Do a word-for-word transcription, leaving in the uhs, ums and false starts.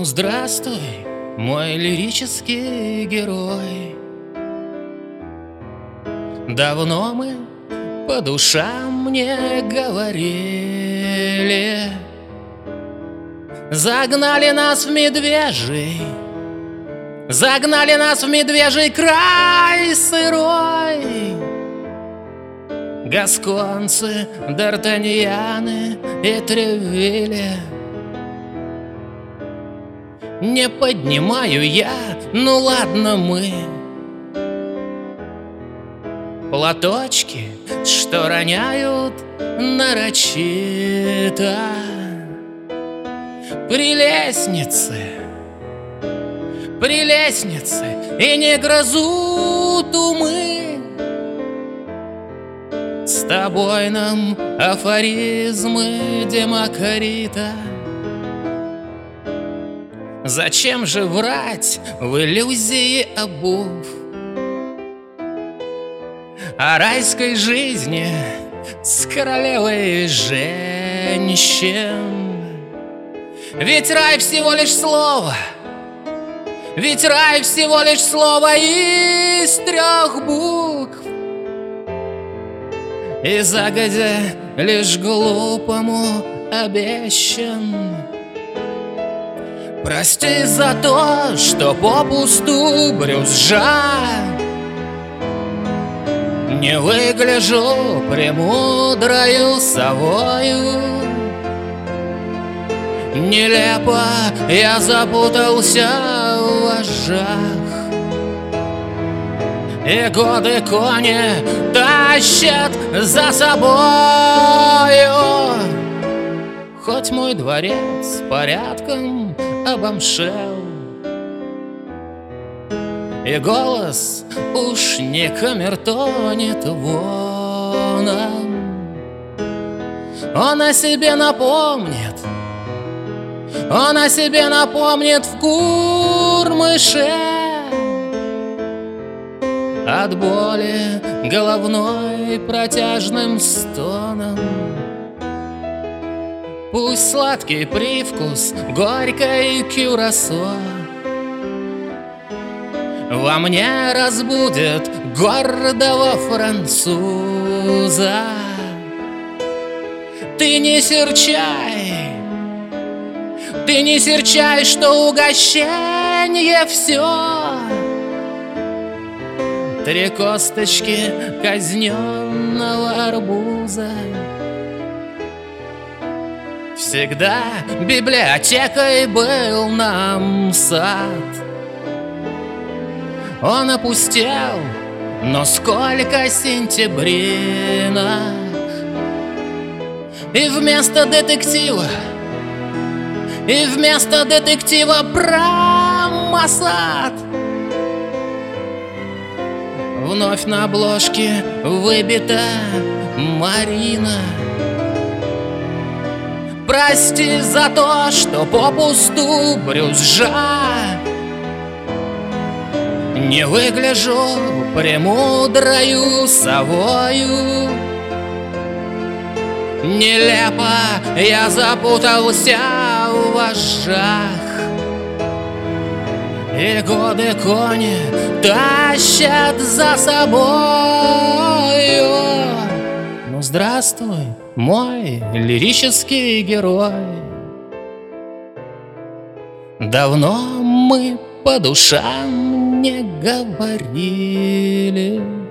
Ну здравствуй, мой лирический герой. Давно мы по душам не говорили. Загнали нас в медвежий, загнали нас в медвежий край сырой. Гасконцы, д'Артаньяны и Тревилли. Не поднимаю я, ну ладно мы, платочки, что роняют нарочито. Прелестницы, прелестницы и не грозут умы. С тобой нам афоризмы Демокрита. Зачем же врать в иллюзии обув о райской жизни с королевой женщин? Ведь рай всего лишь слово, ведь рай всего лишь слово из трех букв. И загодя лишь глупому обещан. Прости за то, что попусту брюзжа не выгляжу премудрою совою. Нелепо я запутался в вожжах, и годы кони тащат за собою. Хоть мой дворец порядком обомшел, и голос уж не камертонит воном. Он о себе напомнит, он о себе напомнит в Курмыше. От боли головной протяжным стоном. Пусть сладкий привкус горькой кюрасо во мне разбудит гордого француза. Ты не серчай, ты не серчай, что угощенье все. Три косточки казненного арбуза. Всегда библиотекой был нам сад. Он опустел, но сколько сентябринок. И вместо детектива, и вместо детектива про Моссад вновь на обложке выбита Марина. Прости за то, что попусту брюзжа не выгляжу премудрою совою. Нелепо я запутался в вожжах, и годы кони тащат за собою. Ну здравствуй, мой лирический герой. Давно мы по душам не говорили.